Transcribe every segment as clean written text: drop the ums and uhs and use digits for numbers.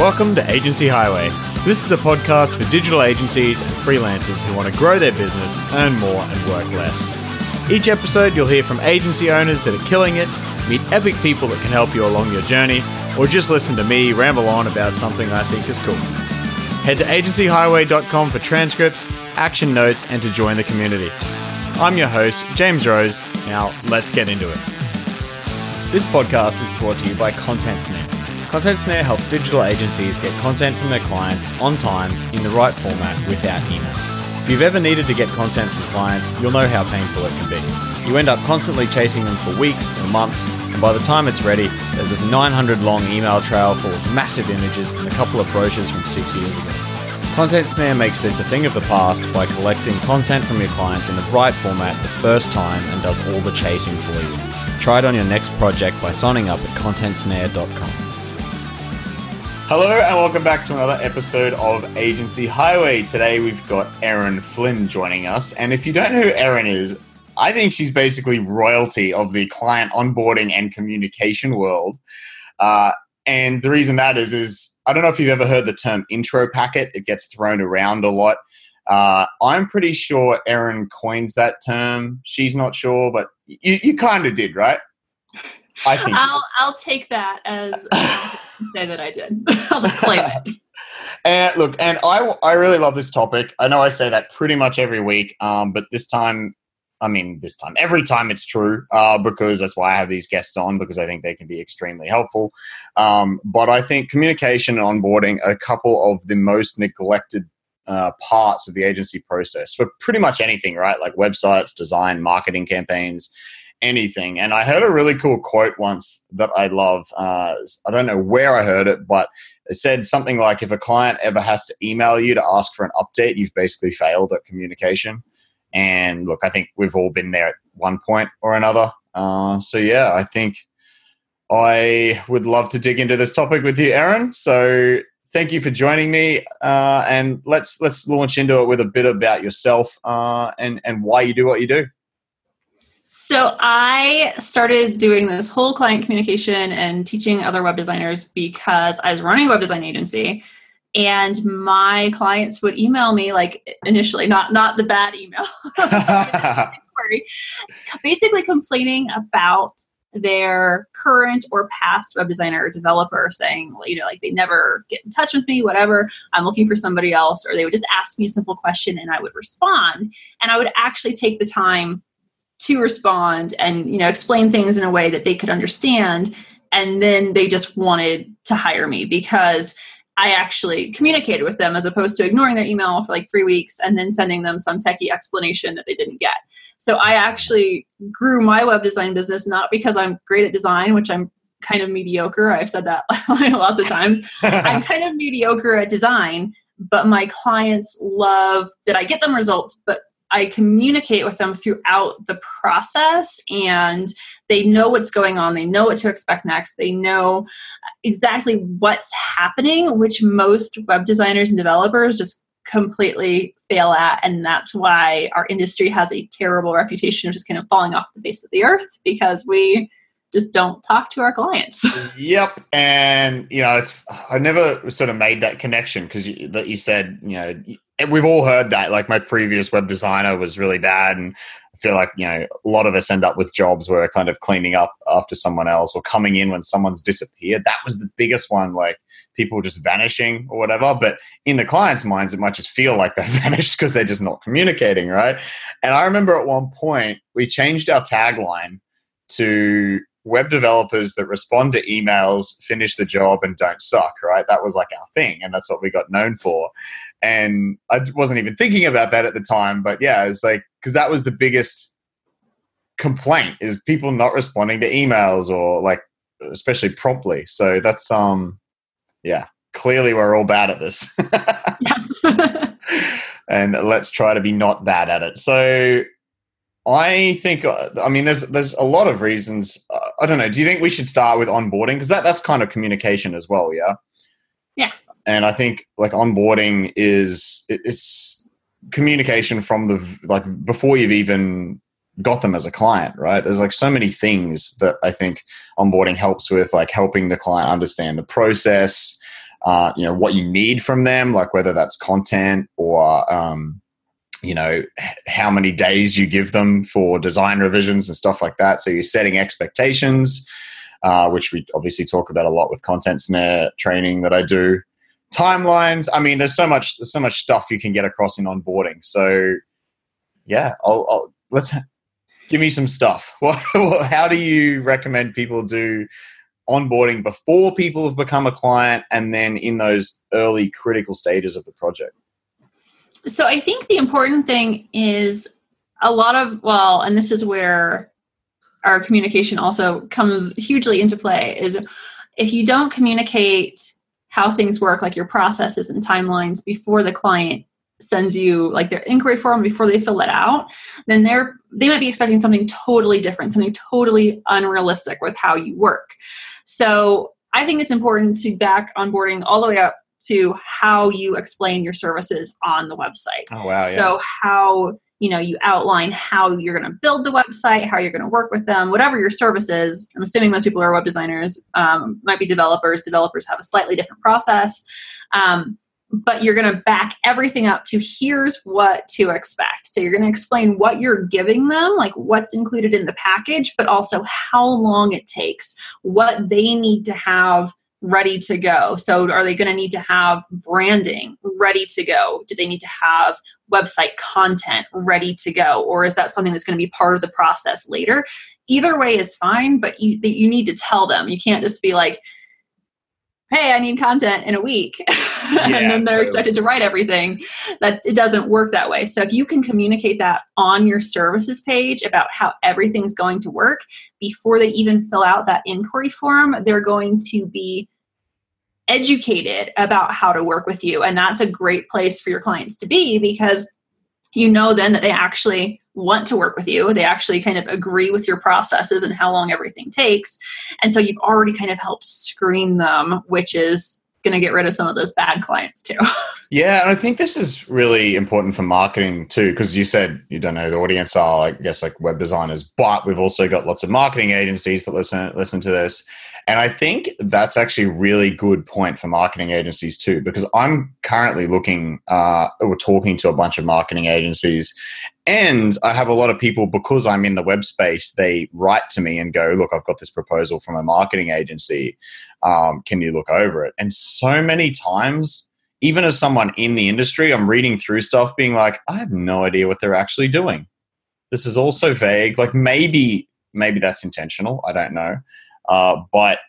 Welcome to Agency Highway. This is a podcast for digital agencies and freelancers who want to grow their business, earn more, and work less. Each episode, you'll hear from agency owners that are killing it, meet epic people that can help you along your journey, or just listen to me ramble on about something I think is cool. Head to agencyhighway.com for transcripts, action notes, and to join the community. I'm your host, James Rose. Now, let's get into it. This podcast is brought to you by Content Snare. Content Snare helps digital agencies get content from their clients on time in the right format without email. If you've ever needed to get content from clients, you'll know how painful it can be. You end up constantly chasing them for weeks and months, and by the time it's ready, there's a 900-long email trail full of massive images and a couple of brochures from 6 years ago. Content Snare makes this a thing of the past by collecting content from your clients in the right format the first time and does all the chasing for you. Try it on your next project by signing up at contentsnare.com. Hello and welcome back to another episode of Agency Highway. Today we've got Erin Flynn joining us. And if you don't know who Erin is, I think she's basically royalty of the client onboarding and communication world. And the reason that is I don't know if you've ever heard the term intro packet. It gets thrown around a lot. I'm pretty sure Erin coins that term. She's not sure, but you kind of did, right? I think I'll take that as say that I did. I'll just claim it. And look, and I really love this topic. I know I say that pretty much every week, but every time it's true, because that's why I have these guests on, because I think they can be extremely helpful. But I think communication and onboarding are a couple of the most neglected parts of the agency process for pretty much anything, right? Like websites, design, marketing campaigns, anything. And I heard a really cool quote once that I love. I don't know where I heard it, but it said something like, if a client ever has to email you to ask for an update, you've basically failed at communication. And look, I think we've all been there at one point or another. So yeah, I think I would love to dig into this topic with you, Erin. So thank you for joining me. And let's launch into it with a bit about yourself and why you do what you do. So I started doing this whole client communication and teaching other web designers because I was running a web design agency, and my clients would email me, like initially, not the bad email, basically complaining about their current or past web designer or developer, saying, like they never get in touch with me, whatever, I'm looking for somebody else. Or they would just ask me a simple question and I would respond. And I would actually take the time to respond and, explain things in a way that they could understand. And then they just wanted to hire me because I actually communicated with them, as opposed to ignoring their email for like 3 weeks and then sending them some techie explanation that they didn't get. So I actually grew my web design business, not because I'm great at design, which I'm kind of mediocre. I've said that lots of times. I'm kind of mediocre at design, but my clients love that I get them results, but I communicate with them throughout the process, and they know what's going on. They know what to expect next. They know exactly what's happening, which most web designers and developers just completely fail at. And that's why our industry has a terrible reputation of just kind of falling off the face of the earth, because we just don't talk to our clients. Yep. And, I never sort of made that connection because you said, we've all heard that, like my previous web designer was really bad. And I feel like, a lot of us end up with jobs where we're kind of cleaning up after someone else or coming in when someone's disappeared. That was the biggest one, like people just vanishing or whatever. But in the client's minds, it might just feel like they vanished because they're just not communicating, right? And I remember at one point we changed our tagline to web developers that respond to emails, finish the job, and don't suck, right? That was like our thing, and that's what we got known for. And I wasn't even thinking about that at the time, but yeah, it's like, because that was the biggest complaint, is people not responding to emails, or like, especially promptly. So that's, clearly we're all bad at this. Yes. And let's try to be not bad at it. So I think, there's a lot of reasons. I don't know. Do you think we should start with onboarding? Because that's kind of communication as well, yeah? Yeah. And I think like onboarding it's communication from before you've even got them as a client, right? There's like so many things that I think onboarding helps with, like helping the client understand the process, what you need from them, like whether that's content or, how many days you give them for design revisions and stuff like that. So you're setting expectations, which we obviously talk about a lot with Content Snare training that I do. Timelines. I mean, there's so much stuff you can get across in onboarding. So yeah, let's give me some stuff. How do you recommend people do onboarding before people have become a client and then in those early critical stages of the project? So I think the important thing is and this is where our communication also comes hugely into play, is if you don't communicate how things work, like your processes and timelines, before the client sends you like their inquiry form, before they fill it out, then they might be expecting something totally different, something totally unrealistic with how you work. So I think it's important to back onboarding all the way up to how you explain your services on the website. Oh, wow. Yeah. So how, you outline how you're going to build the website, how you're going to work with them, whatever your service is. I'm assuming most people are web designers, might be developers. Developers have a slightly different process. But you're going to back everything up to here's what to expect. So you're going to explain what you're giving them, like what's included in the package, but also how long it takes, what they need to have ready to go. So are they going to need to have branding ready to go? Do they need to have website content ready to go? Or is that something that's going to be part of the process later? Either way is fine, but you need to tell them. You can't just be like, hey, I need content in a week. And then they're expected to write everything. That it doesn't work that way. So if you can communicate that on your services page about how everything's going to work before they even fill out that inquiry form, they're going to be educated about how to work with you. And that's a great place for your clients to be, because then that they actually want to work with you. They actually kind of agree with your processes and how long everything takes. And so you've already kind of helped screen them, which is going to get rid of some of those bad clients too. Yeah, and I think this is really important for marketing too, because you said you don't know the audience are, I guess, like web designers, but we've also got lots of marketing agencies that listen to this. And I think that's actually a really good point for marketing agencies too, because I'm currently we're talking to a bunch of marketing agencies, and I have a lot of people, because I'm in the web space, they write to me and go, look, I've got this proposal from a marketing agency. Can you look over it? And so many times, even as someone in the industry, I'm reading through stuff being like, I have no idea what they're actually doing. This is all so vague. Like maybe that's intentional. I don't know. But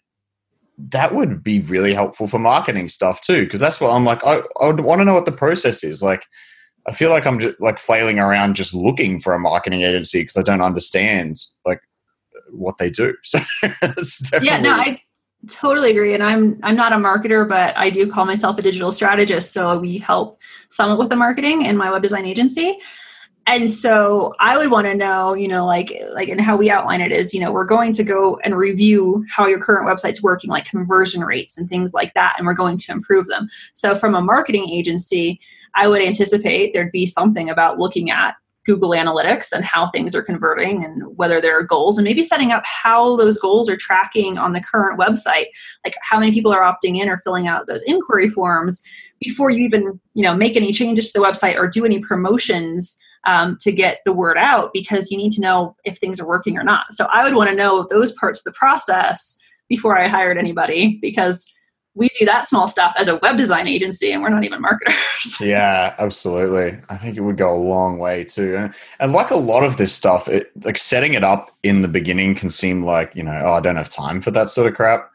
that would be really helpful for marketing stuff too, because that's what I'm like, I would want to know what the process is. Like, I feel like I'm just like flailing around just looking for a marketing agency because I don't understand like what they do. So it's definitely... I totally agree. And I'm not a marketer, but I do call myself a digital strategist. So we help Summit with the marketing in my web design agency. And so I would want to know, like, and how we outline it is, we're going to go and review how your current website's working, like conversion rates and things like that. And we're going to improve them. So from a marketing agency, I would anticipate there'd be something about looking at Google Analytics and how things are converting and whether there are goals, and maybe setting up how those goals are tracking on the current website, like how many people are opting in or filling out those inquiry forms before you even, make any changes to the website or do any promotions to get the word out, because you need to know if things are working or not. So I would want to know those parts of the process before I hired anybody, because we do that small stuff as a web design agency and we're not even marketers. Yeah, absolutely. I think it would go a long way too. And like a lot of this stuff, like setting it up in the beginning can seem like, I don't have time for that sort of crap.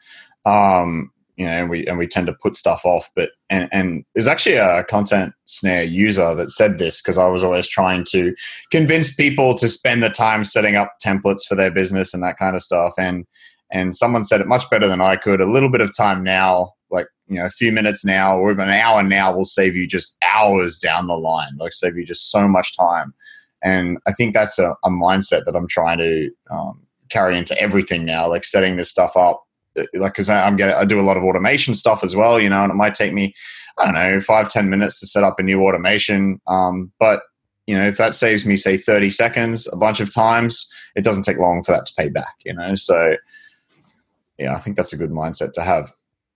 And we tend to put stuff off, but there's actually a Content Snare user that said this, because I was always trying to convince people to spend the time setting up templates for their business and that kind of stuff. And someone said it much better than I could. A little bit of time now, like, a few minutes now or even an hour now will save you just hours down the line, like save you just so much time. And I think that's a mindset that I'm trying to carry into everything now, like setting this stuff up. Like, because I do a lot of automation stuff as well, and it might take me, 5-10 minutes to set up a new automation. But, if that saves me, say, 30 seconds a bunch of times, it doesn't take long for that to pay back, So, yeah, I think that's a good mindset to have.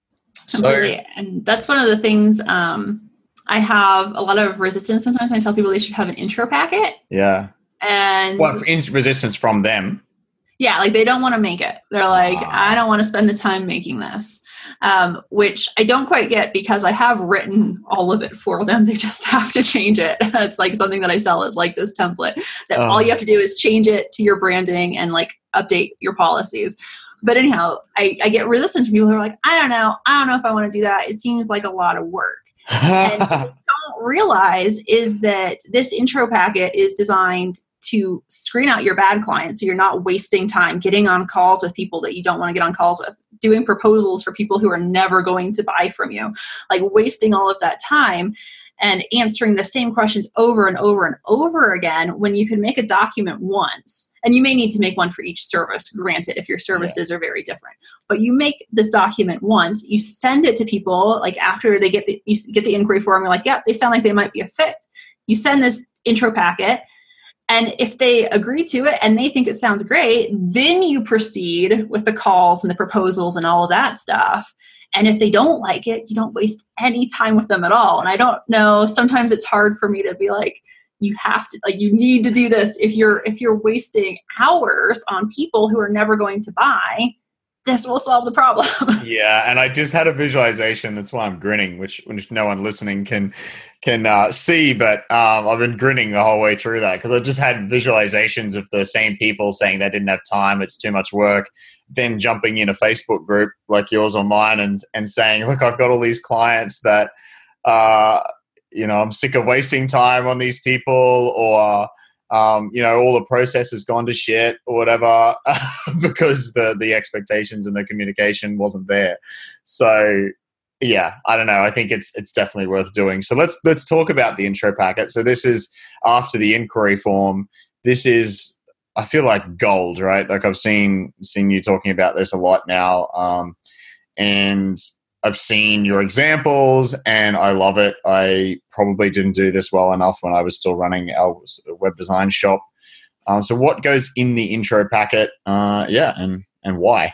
Completely. And that's one of the things I have a lot of resistance sometimes when I tell people they should have an intro packet. Yeah. And resistance from them. Yeah, like they don't want to make it. They're like, I don't want to spend the time making this, which I don't quite get because I have written all of it for them. They just have to change it. It's like something that I sell is like this template that all you have to do is change it to your branding and like update your policies. But anyhow, I get resistance from people who are like, I don't know if I want to do that. It seems like a lot of work. And what they don't realize is that this intro packet is designed to screen out your bad clients so you're not wasting time getting on calls with people that you don't want to get on calls with, doing proposals for people who are never going to buy from you, like wasting all of that time and answering the same questions over and over and over again when you can make a document once. And you may need to make one for each service, granted, if your services are very different. But you make this document once, you send it to people, like after they get the inquiry form, you're like, yeah, they sound like they might be a fit. You send this intro packet, and if they agree to it and they think it sounds great, then you proceed with the calls and the proposals and all of that stuff. And if they don't like it, you don't waste any time with them at all. And I don't know, sometimes it's hard for me to be like, you have to, like, you need to do this. If you're wasting hours on people who are never going to buy, this will solve the problem. Yeah, and I just had a visualization. That's why I'm grinning, which no one listening can see. But I've been grinning the whole way through that because I just had visualizations of the same people saying they didn't have time, it's too much work. Then jumping in a Facebook group like yours or mine and saying, look, I've got all these clients that, I'm sick of wasting time on these people, or all the process has gone to shit or whatever because the expectations and the communication wasn't there. So yeah, I don't know. I think it's definitely worth doing. So let's talk about the intro packet. So this is after the inquiry form. This is, I feel like, gold, right? Like I've seen you talking about this a lot now. And I've seen your examples and I love it. I probably didn't do this well enough when I was still running our web design shop. So what goes in the intro packet? And why?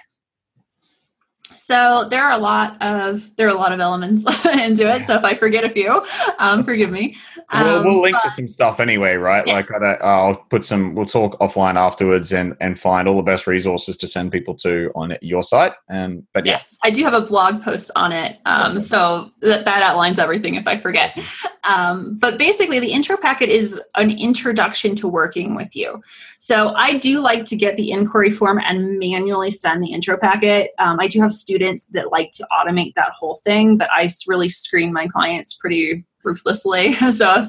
So there are a lot of elements into it. So if I forget a few, forgive me. We'll link to some stuff anyway, right? Yeah. Like we'll talk offline afterwards and find all the best resources to send people to on your site. Yes, I do have a blog post on it. Awesome. So that outlines everything if I forget. Awesome. But basically the intro packet is an introduction to working with you. So I do like to get the inquiry form and manually send the intro packet. I do have students that like to automate that whole thing, but I really screen my clients pretty ruthlessly. So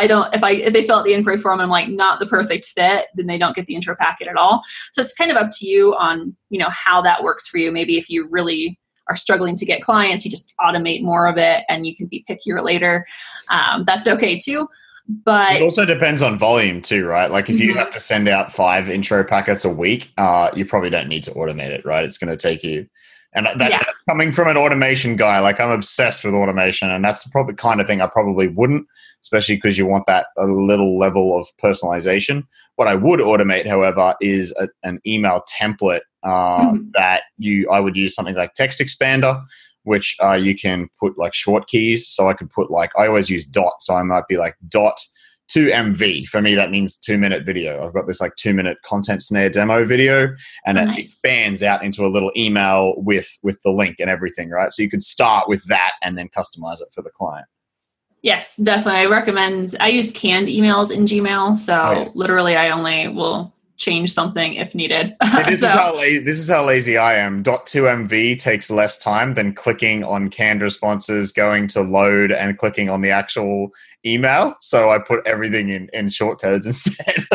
if they fill out the inquiry form and I'm like not the perfect fit, then they don't get the intro packet at all. So it's kind of up to you on, how that works for you. Maybe if you really are struggling to get clients, you just automate more of it and you can be pickier later. That's okay too. But it also depends on volume too, right? Like if you have to send out 5 intro packets a week, you probably don't need to automate it, right? It's going to take you. And that's coming from an automation guy. Like I'm obsessed with automation, and that's the probably kind of thing I probably wouldn't, especially because you want that a little level of personalization. What I would automate, however, is an email template that I would use something like Text Expander, which you can put like short keys. So I could put I always use dot. So I might be like dot 2MV. For me, that means 2-minute video. I've got this 2-minute content snare demo video, and it expands out into a little email with the link and everything, right? So you could start with that and then customize it for the client. Yes, definitely. I use canned emails in Gmail. So literally I only will change something if needed. This is how lazy I am. .2MV takes less time than clicking on canned responses, going to load and clicking on the actual email. So I put everything in short codes instead.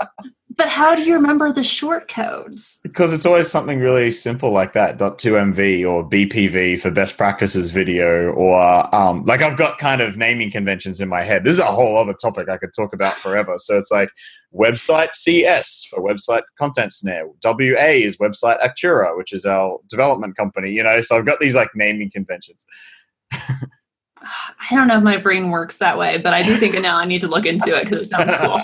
But how do you remember the short codes? Because it's always something really simple like that. .2MV or BPV for best practices video, or I've got kind of naming conventions in my head. This is a whole other topic I could talk about forever. So it's like website CS for website content snare. WA is website Actura, which is our development company, So I've got these naming conventions. I don't know if my brain works that way, but I do think now I need to look into it because it sounds cool.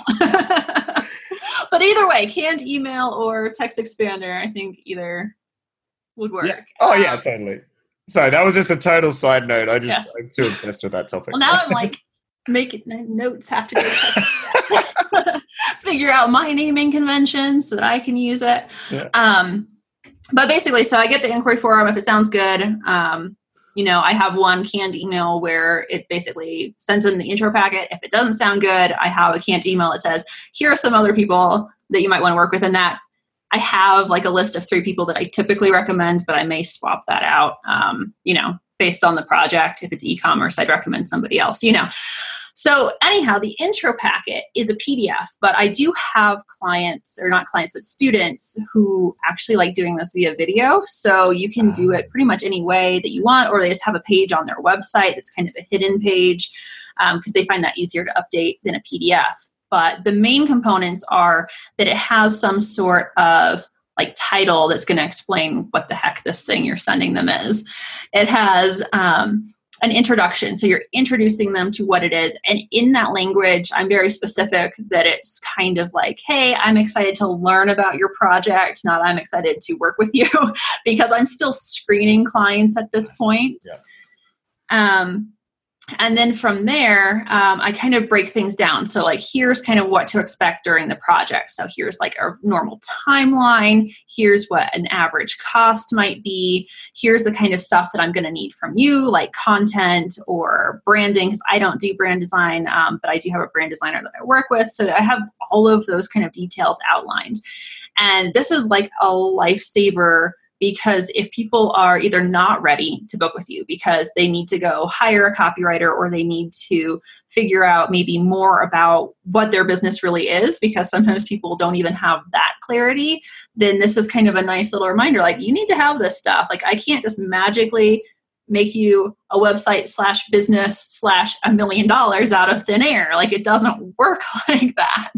But either way, canned email or text expander, I think either would work. Yeah. Oh, yeah, totally. Sorry, that was just a total side note. Yes. I'm too obsessed with that topic. Well, now I'm like making notes, have to go figure out my naming convention so that I can use it. Yeah. But basically, so I get the inquiry form. If it sounds good, I have one canned email where it basically sends them the intro packet. If it doesn't sound good, I have a canned email that says, here are some other people that you might want to work with. And that I have like a list of 3 people that I typically recommend, but I may swap that out, based on the project. If it's e-commerce, I'd recommend somebody else, So anyhow, the intro packet is a PDF, but I do have clients, or not clients, but students who actually like doing this via video. So you can do it pretty much any way that you want, or they just have a page on their website that's kind of a hidden page because they find that easier to update than a PDF. But the main components are that it has some sort of like title that's going to explain what the heck this thing you're sending them is. It has an introduction. So you're introducing them to what it is. And in that language, I'm very specific that it's kind of like, hey, I'm excited to learn about your project, not I'm excited to work with you, because I'm still screening clients at this point. Yeah. And then from there, I kind of break things down. So like, here's kind of what to expect during the project. So here's like our normal timeline. Here's what an average cost might be. Here's the kind of stuff that I'm going to need from you, like content or branding, because I don't do brand design, but I do have a brand designer that I work with. So I have all of those kind of details outlined. And this is like a lifesaver, because if people are either not ready to book with you because they need to go hire a copywriter, or they need to figure out maybe more about what their business really is, because sometimes people don't even have that clarity, then this is kind of a nice little reminder, like, you need to have this stuff. Like, I can't just magically make you a website /business /$1 million out of thin air. Like, it doesn't work like that.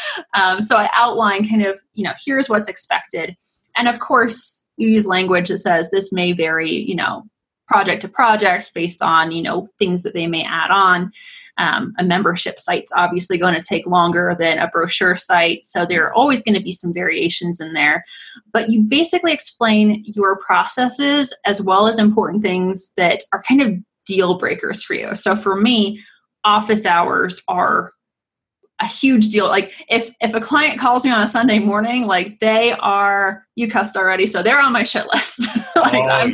So I outline kind of, here's what's expected. And of course, you use language that says this may vary, project to project based on, things that they may add on. A membership site's obviously going to take longer than a brochure site. So there are always going to be some variations in there. But you basically explain your processes as well as important things that are kind of deal breakers for you. So for me, office hours are a huge deal. Like if a client calls me on a Sunday morning, like you cussed already, so they're on my shit list. I'm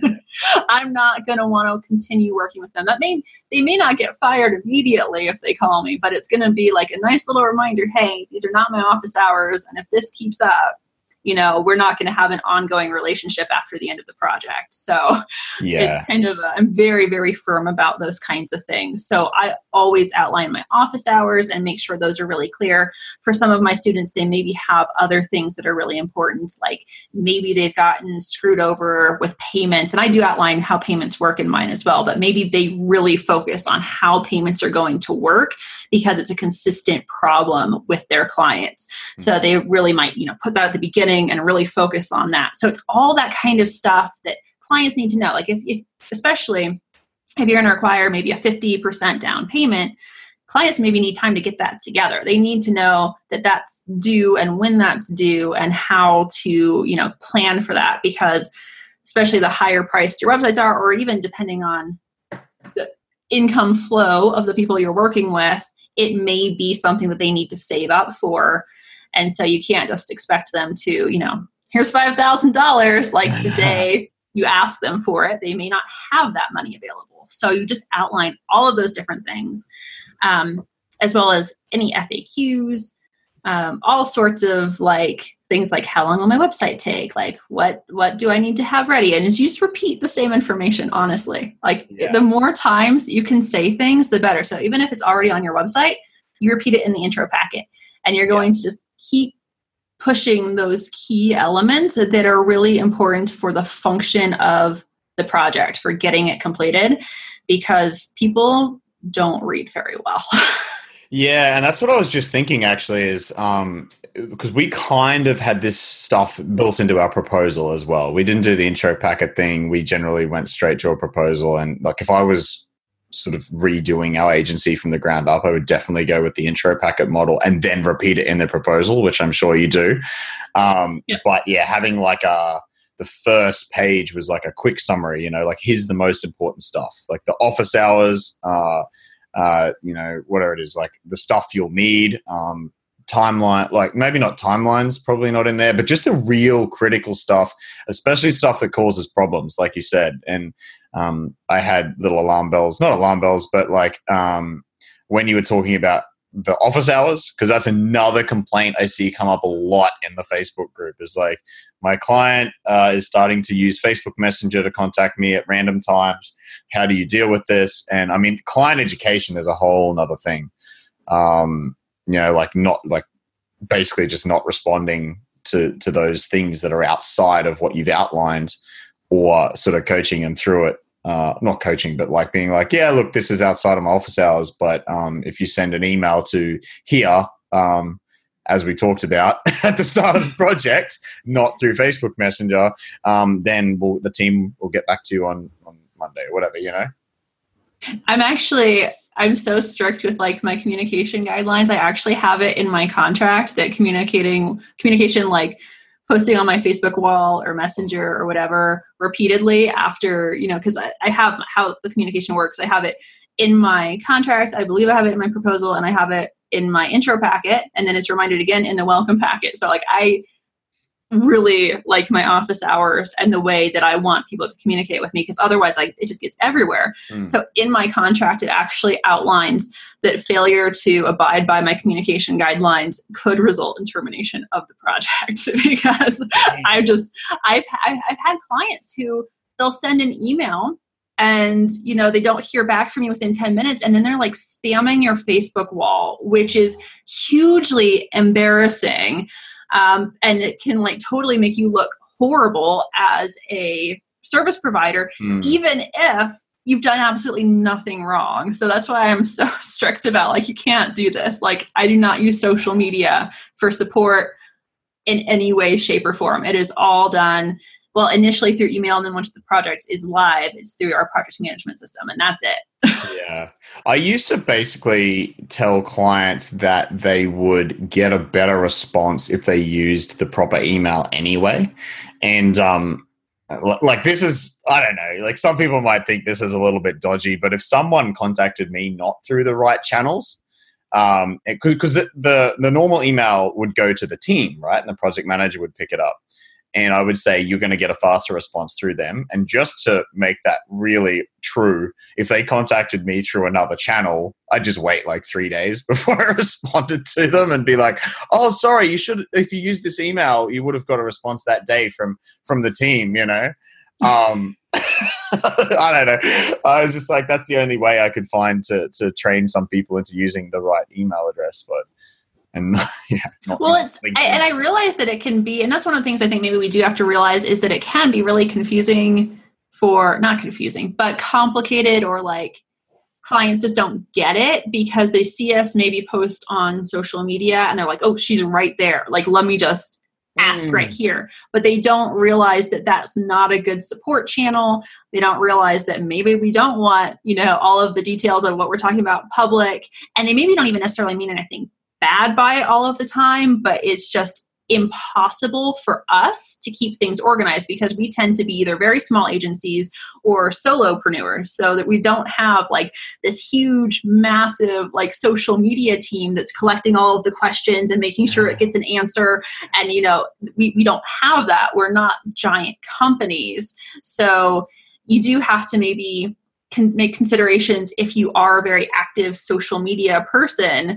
not going to want to continue working with them. They may not get fired immediately if they call me, but it's going to be like a nice little reminder. Hey, these are not my office hours. And if this keeps up, we're not going to have an ongoing relationship after the end of the project. So It's kind of, I'm very, very firm about those kinds of things. So I always outline my office hours and make sure those are really clear. For some of my students, they maybe have other things that are really important, like maybe they've gotten screwed over with payments. And I do outline how payments work in mine as well, but maybe they really focus on how payments are going to work because it's a consistent problem with their clients. So they really might, put that at the beginning and really focus on that. So it's all that kind of stuff that clients need to know. Like if especially if you're going to require maybe a 50% down payment, clients maybe need time to get that together. They need to know that that's due and when that's due and how to, plan for that, because especially the higher priced your websites are, or even depending on the income flow of the people you're working with, it may be something that they need to save up for. And so you can't just expect them to, here's $5,000, like the day you ask them for it. They may not have that money available. So you just outline all of those different things, as well as any FAQs, all sorts of like things like how long will my website take? Like what do I need to have ready? And you just repeat the same information, honestly. Like the more times you can say things, the better. So even if it's already on your website, you repeat it in the intro packet. And you're going to just keep pushing those key elements that are really important for the function of the project, for getting it completed, because people don't read very well. Yeah, and that's what I was just thinking actually is because we kind of had this stuff built into our proposal as well. We didn't do the intro packet thing. We generally went straight to a proposal. And like if I was sort of redoing our agency from the ground up, I would definitely go with the intro packet model and then repeat it in the proposal, which I'm sure you do. But yeah, having like the the first page was like a quick summary, like here's the most important stuff, like the office hours, whatever it is, like the stuff you'll need, timeline, like maybe not timelines, probably not in there, but just the real critical stuff, especially stuff that causes problems, like you said. And I had little alarm bells, not alarm bells, but like when you were talking about the office hours, because that's another complaint I see come up a lot in the Facebook group, is like my client is starting to use Facebook Messenger to contact me at random times. How do you deal with this? And I mean, client education is a whole nother thing. Basically just not responding to those things that are outside of what you've outlined, or sort of coaching them through it. Not coaching, but like being like, yeah, look, this is outside of my office hours, but if you send an email to here, as we talked about at the start of the project, not through Facebook Messenger, then the team will get back to you on Monday or whatever, I'm so strict with like my communication guidelines. I actually have it in my contract that communication, like posting on my Facebook wall or Messenger or whatever repeatedly after, because I have how the communication works. I have it in my contract. I believe I have it in my proposal, and I have it in my intro packet, and then it's reminded again in the welcome packet. So like I really like my office hours and the way that I want people to communicate with me, because otherwise it just gets everywhere. So in my contract, it actually outlines that failure to abide by my communication guidelines could result in termination of the project. Because I've had clients who they'll send an email and, they don't hear back from you within 10 minutes. And then they're like spamming your Facebook wall, which is hugely embarrassing. And it can like totally make you look horrible as a service provider, even if you've done absolutely nothing wrong. So that's why I'm so strict about like, you can't do this. Like I do not use social media for support in any way, shape, or form. It is all done, well, initially through email, and then once the project is live, it's through our project management system, and that's it. Yeah. I used to basically tell clients that they would get a better response if they used the proper email anyway. And like this is, I don't know, like some people might think this is a little bit dodgy, but if someone contacted me not through the right channels, because the normal email would go to the team, right? And the project manager would pick it up. And I would say you're going to get a faster response through them. And just to make that really true, if they contacted me through another channel, I'd just wait like 3 days before I responded to them and be like, oh, sorry, if you used this email, you would have got a response that day from the team, I don't know. I was just like, that's the only way I could find to train some people into using the right email address. And I realize that it can be, and that's one of the things I think maybe we do have to realize, is that it can be really confusing not confusing, but complicated, or like clients just don't get it because they see us maybe post on social media and they're like, oh, she's right there. Like, let me just ask right here. But they don't realize that that's not a good support channel. They don't realize that maybe we don't want, all of the details of what we're talking about public. And they maybe don't even necessarily mean anything bad by it all of the time, but it's just impossible for us to keep things organized because we tend to be either very small agencies or solopreneurs, so that we don't have like this huge, massive like social media team that's collecting all of the questions and making sure it gets an answer. And, we don't have that. We're not giant companies. So you do have to maybe make considerations if you are a very active social media person,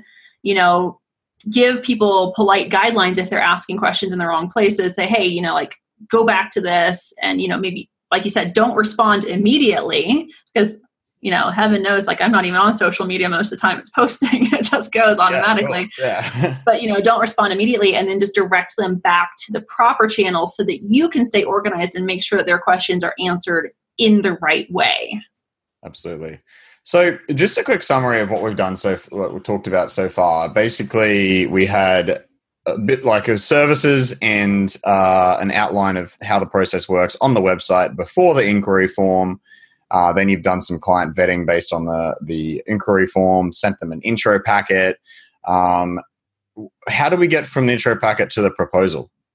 give people polite guidelines if they're asking questions in the wrong places. Say, hey, like go back to this, and, maybe, like you said, don't respond immediately because, heaven knows, like I'm not even on social media most of the time. It's posting. It just goes automatically. Yeah. But, don't respond immediately, and then just direct them back to the proper channels so that you can stay organized and make sure that their questions are answered in the right way. Absolutely. So just a quick summary of what we've done, what we've talked about so far. Basically, we had a bit like of services and an outline of how the process works on the website before the inquiry form. Then you've done some client vetting based on the inquiry form, sent them an intro packet. How do we get from the intro packet to the proposal?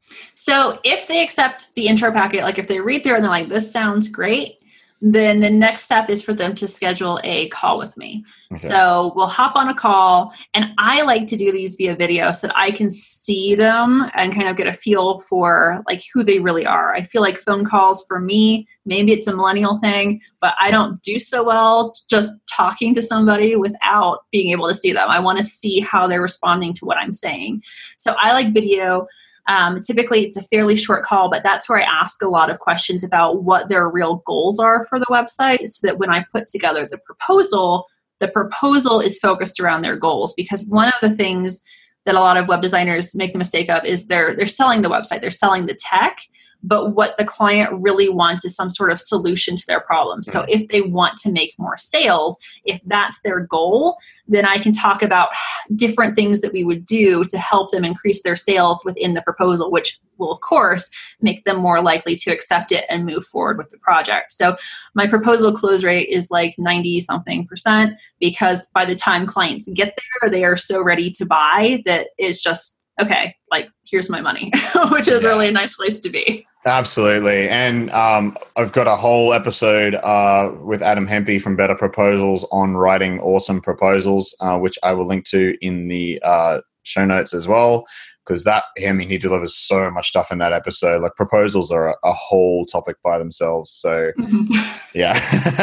So if they accept the intro packet, like if they read through and they're like, this sounds great, then the next step is for them to schedule a call with me. Okay. So we'll hop on a call, and I like to do these via video so that I can see them and kind of get a feel for like who they really are. I feel like phone calls for me, maybe it's a millennial thing, but I don't do so well just talking to somebody without being able to see them. I want to see how they're responding to what I'm saying. So I like video. Typically it's a fairly short call, but that's where I ask a lot of questions about what their real goals are for the website, so that when I put together the proposal is focused around their goals. Because one of the things that a lot of web designers make the mistake of is they're selling the website, they're selling the tech, but what the client really wants is some sort of solution to their problem. So if they want to make more sales, if that's their goal, then I can talk about different things that we would do to help them increase their sales within the proposal, which will, of course, make them more likely to accept it and move forward with the project. So my proposal close rate is like 90-something%, because by the time clients get there, they are so ready to buy that it's just, okay, like, here's my money, which is really a nice place to be. Absolutely. And I've got a whole episode with Adam Hempy from Better Proposals on writing awesome proposals, which I will link to in the show notes as well, because he delivers so much stuff in that episode. Like, proposals are a whole topic by themselves. So, yeah.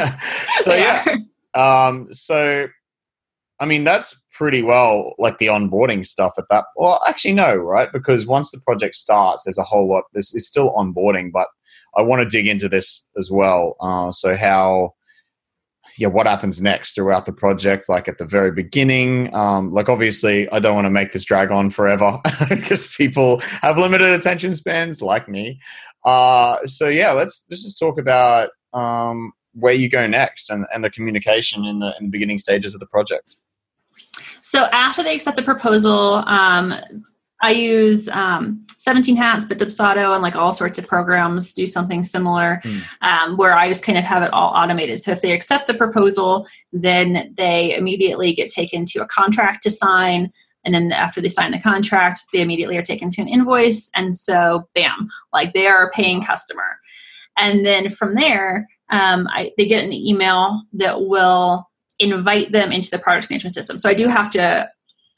So, I mean, that's pretty well like the onboarding stuff at that. Well, actually, no, right? Because once the project starts, there's a whole lot. This is still onboarding, but I want to dig into this as well. So what happens next throughout the project? Like at the very beginning, like obviously I don't want to make this drag on forever because people have limited attention spans like me. So yeah, let's just talk about where you go next and the communication in the beginning stages of the project. So after they accept the proposal, I use 17 Hats, but Dubsado and like all sorts of programs do something similar, where I just kind of have it all automated. So if they accept the proposal, then they immediately get taken to a contract to sign. And then after they sign the contract, they immediately are taken to an invoice. And so bam, like they are a paying customer. And then from there, they get an email that will invite them into the project management system. So I do have to,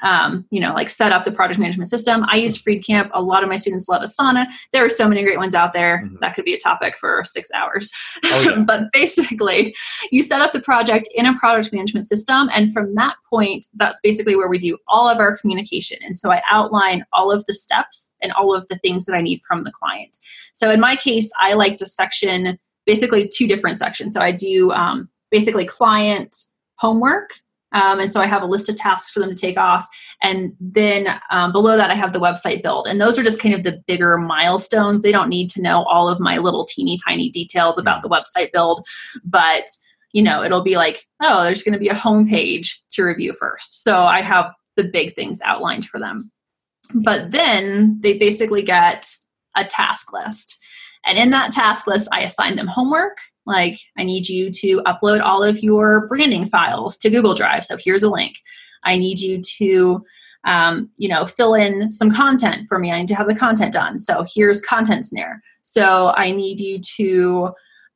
set up the project management system. I use Freecamp. A lot of my students love Asana. There are so many great ones out there. That could be a topic for 6 hours. Oh, yeah. But basically, you set up the project in a project management system. And from that point, that's basically where we do all of our communication. And so I outline all of the steps and all of the things that I need from the client. So in my case, I like to section basically 2 different sections. So I do basically client homework. And so I have a list of tasks for them to take off. And then below that, I have the website build. And those are just kind of the bigger milestones. They don't need to know all of my little teeny tiny details about the website build. But, it'll be like, oh, there's going to be a homepage to review first. So I have the big things outlined for them. But then they basically get a task list. And in that task list, I assign them homework. Like, I need you to upload all of your branding files to Google Drive. So here's a link. I need you to, fill in some content for me. I need to have the content done. So here's Content Snare. So I need you to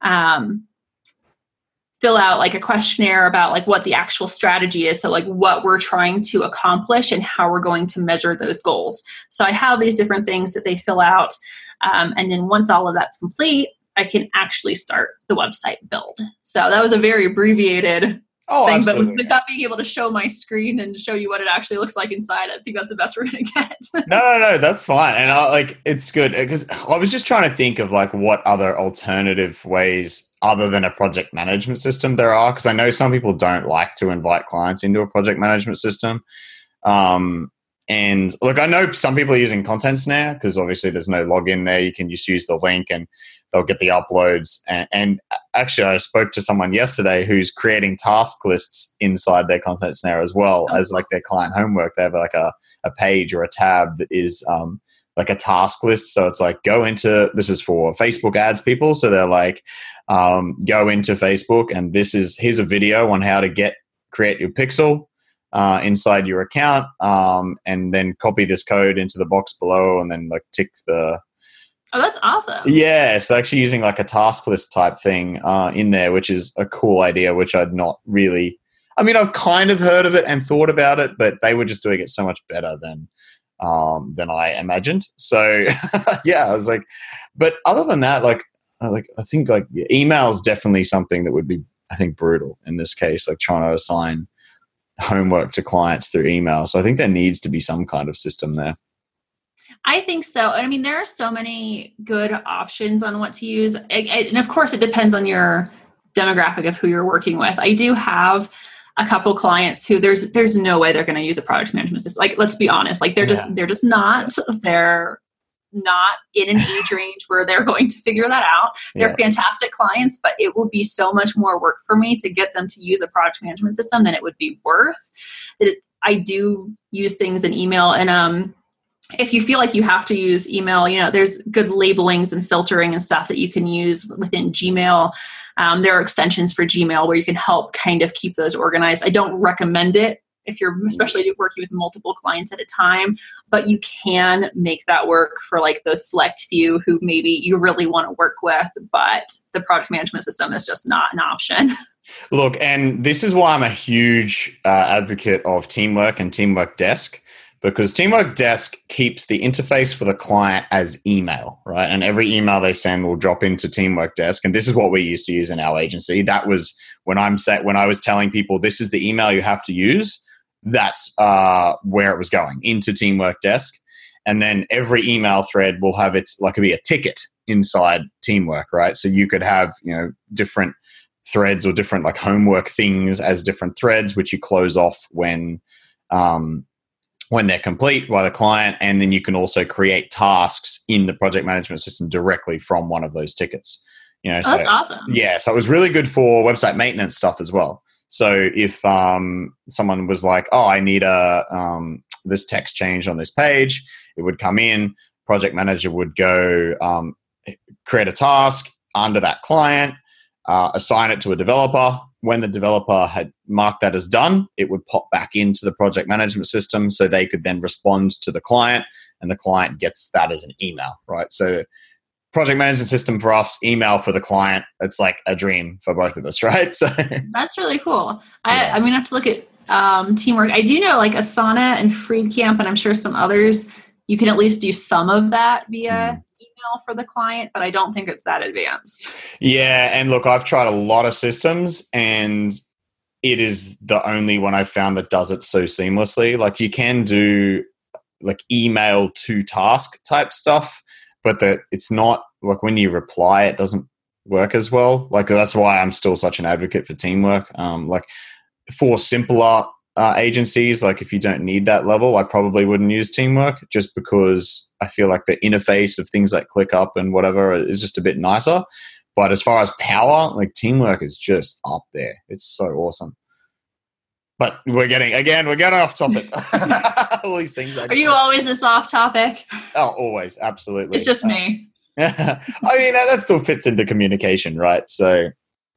fill out like a questionnaire about like what the actual strategy is. So like what we're trying to accomplish and how we're going to measure those goals. So I have these different things that they fill out. And then once all of that's complete, I can actually start the website build. So that was a very abbreviated thing, absolutely. But without being able to show my screen and show you what it actually looks like inside, I think that's the best we're going to get. No, that's fine. And it's good because I was just trying to think of like what other alternative ways other than a project management system there are. Because I know some people don't like to invite clients into a project management system. And look, I know some people are using Content Snare because obviously there's no login there. You can just use the link and they'll get the uploads. And actually, I spoke to someone yesterday who's creating task lists inside their Content Snare as well as like their client homework. They have like a page or a tab that is like a task list. So it's like this is for Facebook ads people. So they're like, go into Facebook and here's a video on how to create your pixel. inside your account, and then copy this code into the box below, and then like tick the. Oh, that's awesome. Yeah, so actually using like a task list type thing in there, which is a cool idea, which I'd not really. I mean, I've kind of heard of it and thought about it, but they were just doing it so much better than I imagined. So yeah, I was like, but other than that, like I think like email is definitely something that would be, I think, brutal in this case, like trying to assign homework to clients through email. So I think there needs to be some kind of system there. I think so. I mean, there are so many good options on what to use. And of course, it depends on your demographic of who you're working with. I do have a couple clients who there's no way they're going to use a project management system. Like, let's be honest, like they're just not. They're not in an age range where they're going to figure that out. They're fantastic clients, but it will be so much more work for me to get them to use a project management system than it would be worth. I do use things in email, and if you feel like you have to use email, there's good labelings and filtering and stuff that you can use within Gmail. There are extensions for Gmail where you can help kind of keep those organized. I don't recommend it if you're especially working with multiple clients at a time, but you can make that work for like those select few who maybe you really want to work with, but the project management system is just not an option. Look, and this is why I'm a huge advocate of Teamwork and Teamwork Desk. Because Teamwork Desk keeps the interface for the client as email, right? And every email they send will drop into Teamwork Desk. And this is what we used to use in our agency. That was when I was telling people this is the email you have to use. That's where it was going, into Teamwork Desk. And then every email thread will have it'll be a ticket inside Teamwork, right? So you could have different threads or different like homework things as different threads, which you close off when they're complete by the client. And then you can also create tasks in the project management system directly from one of those tickets. That's awesome. Yeah. So it was really good for website maintenance stuff as well. So if someone was like, oh, I need this text change on this page, it would come in, project manager would go create a task under that client, assign it to a developer. When the developer had marked that as done, it would pop back into the project management system so they could then respond to the client, and the client gets that as an email, right? So project management system for us, email for the client, it's like a dream for both of us, right? So that's really cool. I'm going to have to look at Teamwork. I do know like Asana and Freecamp, and I'm sure some others, you can at least do some of that via email for the client, but I don't think it's that advanced. Yeah, and look, I've tried a lot of systems, and it is the only one I've found that does it so seamlessly. Like you can do like email to task type stuff, but it's not like when you reply, it doesn't work as well. Like that's why I'm still such an advocate for Teamwork. Like for simpler agencies, like if you don't need that level, I probably wouldn't use Teamwork, just because I feel like the interface of things like ClickUp and whatever is just a bit nicer. But as far as power, like Teamwork is just up there. It's so awesome. But we're getting off topic. All these things. Are you always this off topic? Oh, always. Absolutely. It's just me. I mean, that still fits into communication, right? So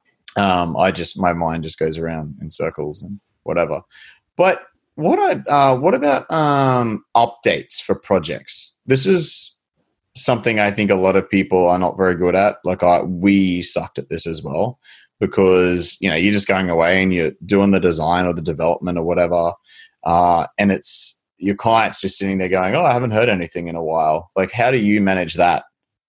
my mind just goes around in circles and whatever. But what about updates for projects? This is something I think a lot of people are not very good at. Like we sucked at this as well, because you're just going away and you're doing the design or the development or whatever, and it's your client's just sitting there going, oh, I haven't heard anything in a while. Like, how do you manage that?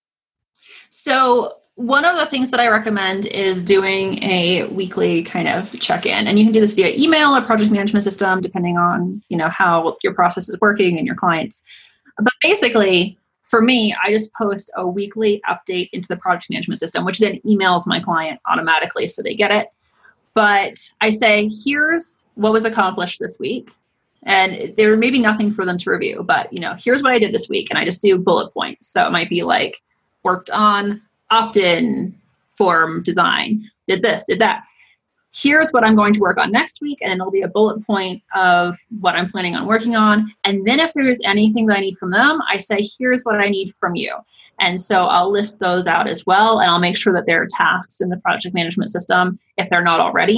So one of the things that I recommend is doing a weekly kind of check-in, and you can do this via email or project management system, depending on, how your process is working and your clients. But basically, for me, I just post a weekly update into the project management system, which then emails my client automatically so they get it. But I say, here's what was accomplished this week. And there may be nothing for them to review, but here's what I did this week. And I just do bullet points. So it might be like, worked on opt-in form design, did this, did that. Here's what I'm going to work on next week. And then it'll be a bullet point of what I'm planning on working on. And then if there's anything that I need from them, I say, here's what I need from you. And so I'll list those out as well. And I'll make sure that there are tasks in the project management system if they're not already.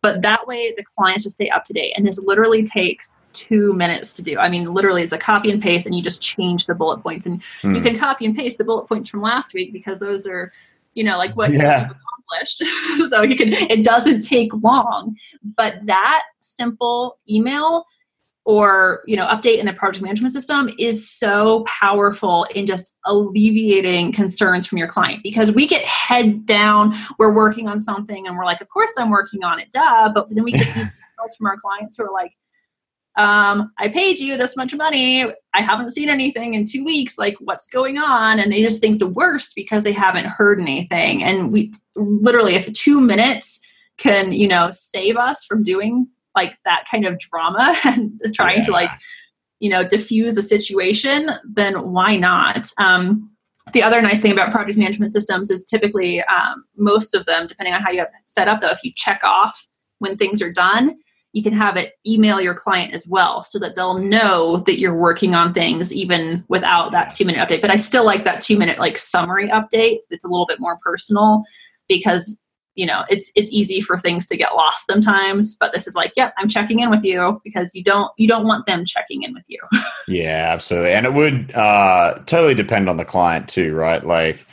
But that way the clients just stay up to date. And this literally takes 2 minutes to do. I mean, literally it's a copy and paste, and you just change the bullet points, and you can copy and paste the bullet points from last week because those are, like what you've accomplished. So it doesn't take long, but that simple email or, update in the project management system is so powerful in just alleviating concerns from your client, because we get head down, we're working on something and we're like, of course I'm working on it, duh. But then we get these emails from our clients who are like, I paid you this much money. I haven't seen anything in 2 weeks. Like, what's going on? And they just think the worst because they haven't heard anything. And we literally, if 2 minutes can, save us from doing like that kind of drama and trying to diffuse a situation, then why not? The other nice thing about project management systems is typically most of them, depending on how you have it set up, though, if you check off when things are done, you can have it email your client as well so that they'll know that you're working on things even without that 2-minute update. But I still like that 2-minute like summary update. It's a little bit more personal because it's easy for things to get lost sometimes, but this is like, yep, I'm checking in with you, because you don't want them checking in with you. Yeah, absolutely. And it would totally depend on the client too, right? Like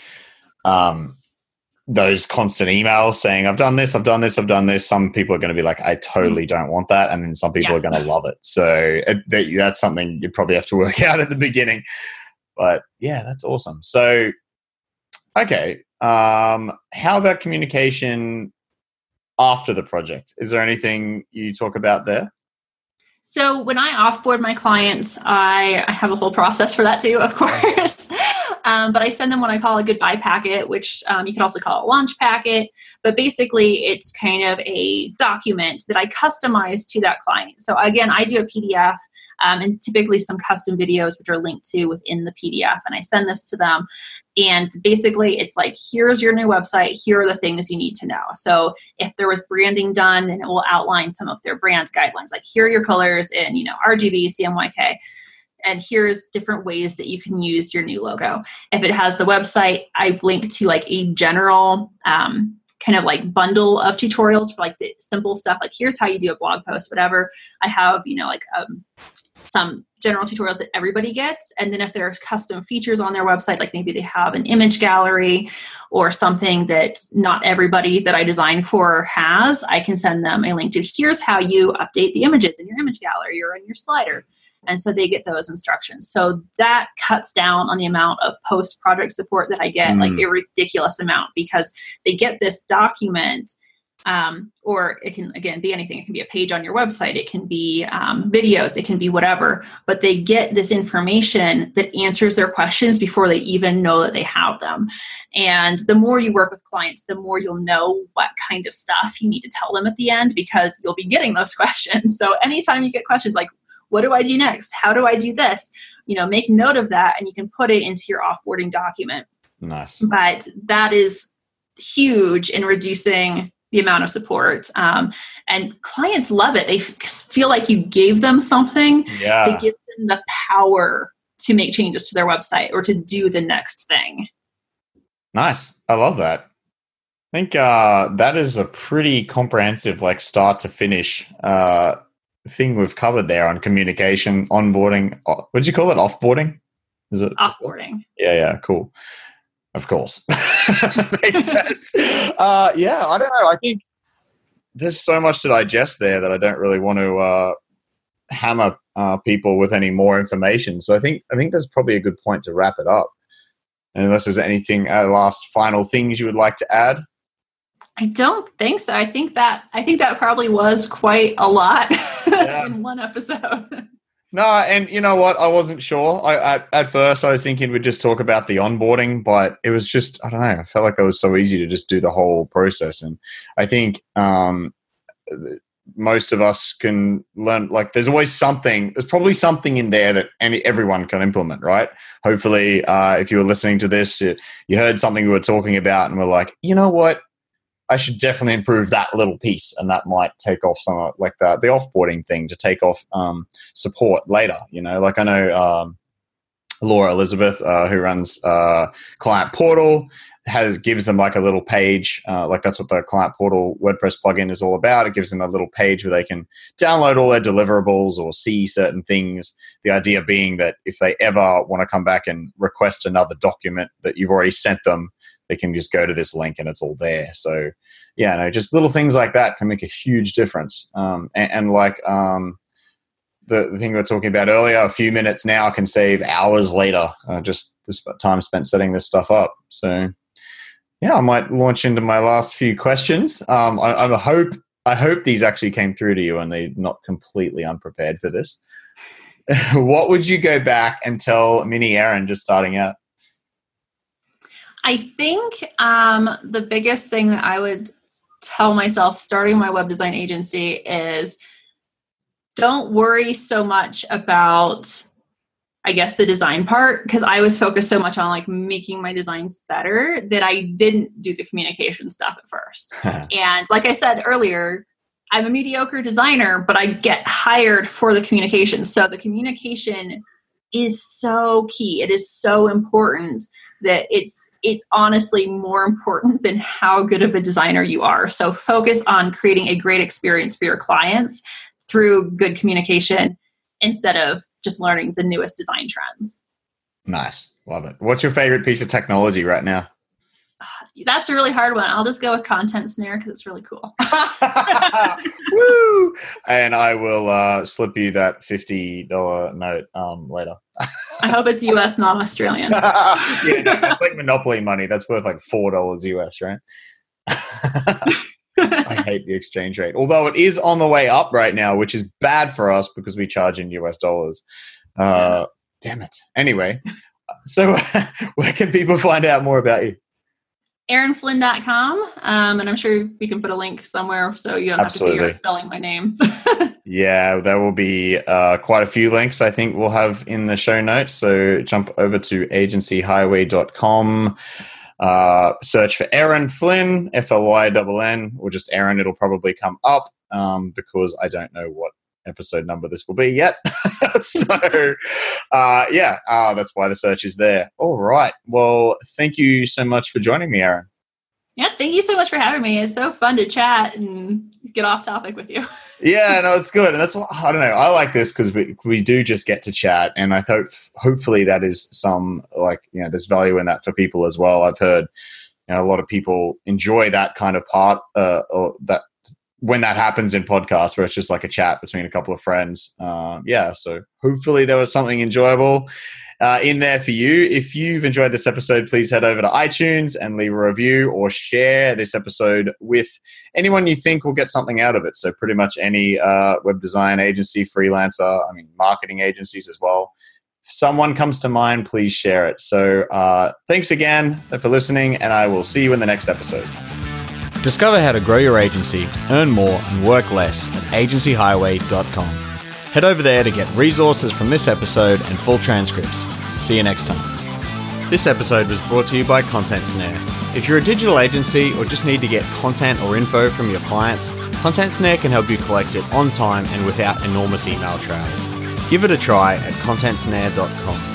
those constant emails saying, I've done this, I've done this, I've done this. Some people are going to be like, I totally don't want that. And then some people are going to love it. So that's something you probably have to work out at the beginning. But yeah, that's awesome. So, okay. How about communication after the project? Is there anything you talk about there? So when I offboard my clients, I have a whole process for that too, of course. But I send them what I call a goodbye packet, which you could also call a launch packet. But basically, it's kind of a document that I customize to that client. So again, I do a PDF and typically some custom videos, which are linked to within the PDF. And I send this to them. And basically, it's like, here's your new website. Here are the things you need to know. So if there was branding done, then it will outline some of their brand's guidelines. Like, here are your colors in, RGB, CMYK. And here's different ways that you can use your new logo. If it has the website, I've linked to like a general kind of like bundle of tutorials for like the simple stuff. Like, here's how you do a blog post, whatever. I have, some general tutorials that everybody gets. And then if there are custom features on their website, like maybe they have an image gallery or something that not everybody that I designed for has, I can send them a link to, here's how you update the images in your image gallery or in your slider. And so they get those instructions. So that cuts down on the amount of post-project support that I get, like a ridiculous amount, because they get this document. Or it can, again, be anything. It can be a page on your website. It can be videos. It can be whatever. But they get this information that answers their questions before they even know that they have them. And the more you work with clients, the more you'll know what kind of stuff you need to tell them at the end, because you'll be getting those questions. So anytime you get questions like, what do I do next? How do I do this? Make note of that, and you can put it into your offboarding document. Nice. But that is huge in reducing the amount of support. And clients love it. They feel like you gave them something. Yeah. They give them the power to make changes to their website or to do the next thing. Nice. I love that. I think that is a pretty comprehensive, like, start to finish thing we've covered there on communication, onboarding. What did you call it? Offboarding? Is it offboarding? Yeah. Cool. Of course. Makes sense. Yeah, I don't know. I think there's so much to digest there that I don't really want to hammer people with any more information. So I think there's probably a good point to wrap it up. And unless there's anything, last final things you would like to add? I don't think so. I think that probably was quite a lot in one episode. No, and you know what? I wasn't sure. At first I was thinking we'd just talk about the onboarding, but it was just, I don't know, I felt like that was so easy to just do the whole process. And I think most of us can learn, like, there's probably something in there that everyone can implement, right? Hopefully, if you were listening to this, you heard something we were talking about and we're like, you know what? I should definitely improve that little piece, and that might take off some, like the offboarding thing, to take off support later. Like, I know Laura Elizabeth, who runs Client Portal, gives them like a little page, like that's what the Client Portal WordPress plugin is all about. It gives them a little page where they can download all their deliverables or see certain things. The idea being that if they ever want to come back and request another document that you've already sent them, they can just go to this link and it's all there. So yeah, no, just little things like that can make a huge difference. And like the thing we were talking about earlier, a few minutes now can save hours later, just this time spent setting this stuff up. So yeah, I might launch into my last few questions. I hope these actually came through to you and they're not completely unprepared for this. What would you go back and tell mini Erin just starting out? I think the biggest thing that I would tell myself starting my web design agency is don't worry so much about, I guess, the design part, because I was focused so much on like making my designs better that I didn't do the communication stuff at first. And like I said earlier, I'm a mediocre designer, but I get hired for the communication. So the communication is so key. It is so important that it's honestly more important than how good of a designer you are. So focus on creating a great experience for your clients through good communication instead of just learning the newest design trends. Nice. Love it. What's your favorite piece of technology right now? That's a really hard one. I'll just go with Content Snare because it's really cool. Woo! And I will slip you that $50 note later. I hope it's US, not Australian. Yeah, no, that's like Monopoly money. That's worth like $4 US, right? I hate the exchange rate. Although it is on the way up right now, which is bad for us because we charge in US dollars. Damn it. Anyway, so where can people find out more about you? ErinFlynn.com. And I'm sure we can put a link somewhere so you don't have to figure out spelling my name. Yeah, there will be quite a few links I think we'll have in the show notes. So jump over to agencyhighway.com. Search for Erin Flynn, Flynn, or just Erin. It'll probably come up because I don't know what episode number this will be yet. So, that's why the search is there. All right. Well, thank you so much for joining me, Erin. Yeah, thank you so much for having me. It's so fun to chat and get off topic with you. Yeah, no, it's good. And that's what, I don't know, I like this because we do just get to chat. And I hope, hopefully that is some, like, there's value in that for people as well. I've heard, a lot of people enjoy that kind of part, or that when that happens in podcasts where it's just like a chat between a couple of friends. So hopefully there was something enjoyable in there for you. If you've enjoyed this episode, please head over to iTunes and leave a review or share this episode with anyone you think will get something out of it. So pretty much any web design agency, freelancer, marketing agencies as well. If someone comes to mind, please share it. So thanks again for listening, and I will see you in the next episode. Discover how to grow your agency, earn more, and work less at agencyhighway.com. Head over there to get resources from this episode and full transcripts. See you next time. This episode was brought to you by Content Snare. If you're a digital agency or just need to get content or info from your clients, Content Snare can help you collect it on time and without enormous email trails. Give it a try at contentsnare.com.